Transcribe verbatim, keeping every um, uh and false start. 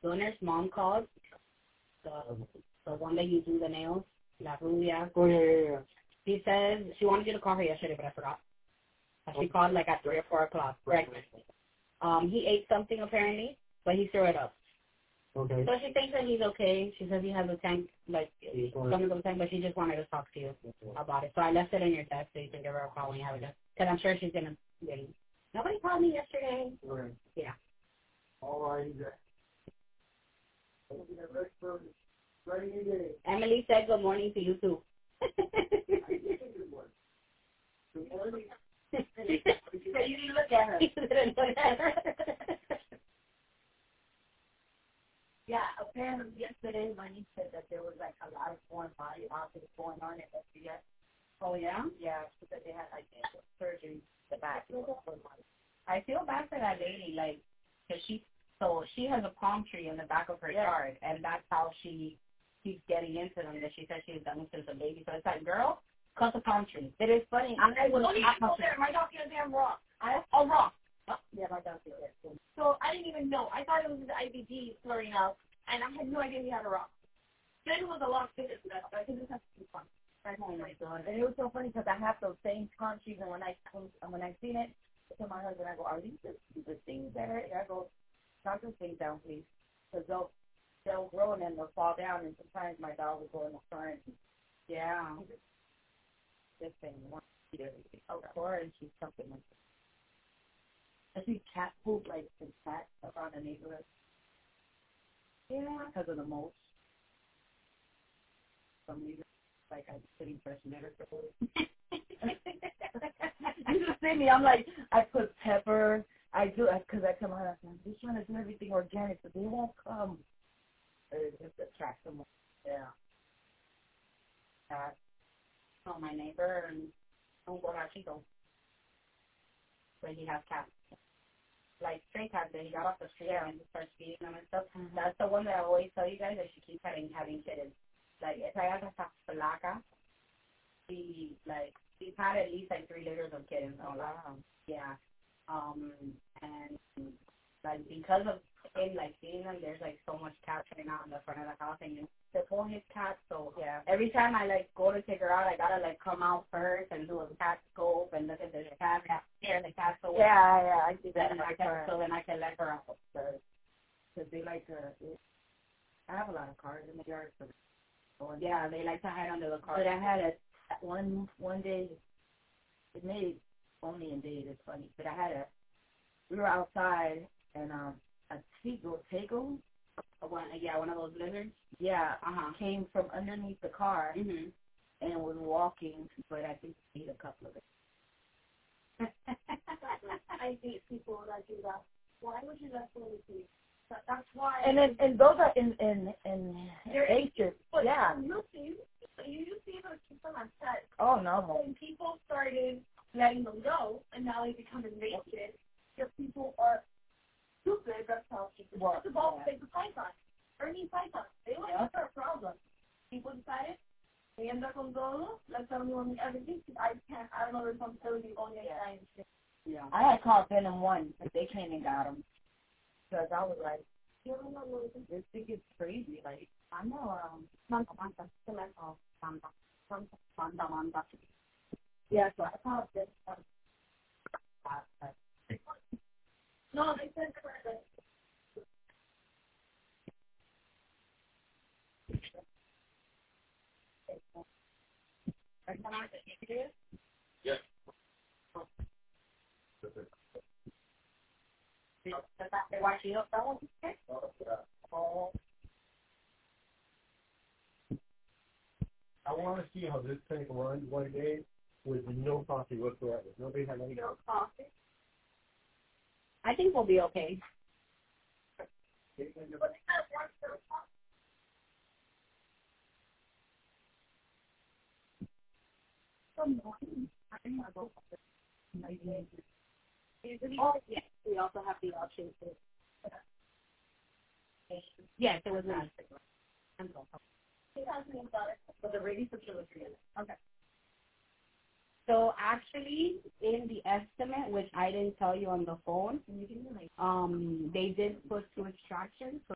Gunner's mom called, the the one that you do the nails, La Rubia. Oh, yeah, yeah, yeah. She says she wanted you to call her yesterday, but I forgot. She called like at three or four o'clock. Right. Um, he ate something apparently, but he threw it up. Okay. So she thinks that he's okay. She says he has a tank, like some of the tank, but she just wanted to talk to you about it. So I left it on your desk so you can give her a call when you have it. Because I'm sure she's gonna. Really, nobody called me yesterday. Right. Yeah. All right. Emily said good morning to you too. Good morning. You didn't look at her. Yeah, apparently yesterday Money said that there was like a lot of foreign body objects going on at S B S. Oh yeah? Yeah, she said they had like surgery the back. I feel bad for that lady, like, cause she so she has a palm tree in the back of her Yeah. yard, and that's how she keeps getting into them. That she said she's done since a baby. So it's like, girl, cut the palm tree. It is funny. I was will not go there. My dog feels damn raw. I oh raw. Oh, yeah, my dog feels it. So I didn't even know. I thought it was the I B G flaring out, and I had no idea he had a rock. Then it was a lot bigger than that. I think this has to be fun. Oh my god. And it was so funny because I have those same palm trees, and when I when I seen it, I told my husband, I go, are these the, the things that are? I go, knock those things down, please, because they'll they'll grow and then they'll fall down, and sometimes my dog will go in the front. Yeah. This thing wants to eat everything. Of course, she's something like that. I see cat poop like in cats around the neighborhood. Yeah. Because of the mulch. Some reason, like I'm sitting fresh litter for You just see me, I'm like, I put pepper, I do, because I come out, I'm just trying to do everything organic, but they won't come. It just attracts them. Yeah. Uh, so my neighbor and un borrachito, where he has cats. Like stray cats that he got off the street and he starts feeding them and stuff. Mm-hmm. That's the one that I always tell you guys that she keeps having having kittens. Like if I have a flaca, she like she's had at least like three litters of kittens. Oh wow. Yeah. Um and like because of him like feeding them, there's like so much cat train out in the front of the house, and you know, they're pulling his cat. So yeah. Every time I like go to take her out, I gotta like come out first and do a cat scope and look at the cat, hear the cat. So yeah, yeah, I see that. Then I can, so then I can let her out. Because they like to. I have a lot of cars in the yard, so. Yeah, they like to hide under the car. But I had a one one day. It made only in days. It's funny, but I had a. We were outside and um a Tigo Tego. One, yeah, one of those lizards. Yeah, uh-huh. Came from underneath the car mm-hmm. and was walking, but I think he ate a couple of it. I hate people that do that. Why would you let them eat? That's why. And then and those are in in in nature. Yeah. You see, you see those people on set. Oh no. When people started letting them go, and now they become invasive. If people are stupid, that's how stupid. Well, it's about yeah. like the python, Ernie Python. They were Yeah. never a problem. People decided they end up on todo. Let them do everything. I can't. I don't know the responsibility on your time. Yeah. I had called Venom one, but they came and got him. Because I was like, you don't know what this thing is crazy. Like, I know, um, Manta, manta, oh, manta, manta, manta, manta. Yeah, so I called this one. No, they said that. Yeah. Watch you up that one? Oh. I want to see how this tank runs one day with no coffee whatsoever. Nobody had any No coffee. I think we'll be okay. But they got one for coffee. Oh, yes. We also have the option to. Yes, it was nice. But the rating system was really Okay. So actually, in the estimate, which I didn't tell you on the phone, um, they did put two extractions. So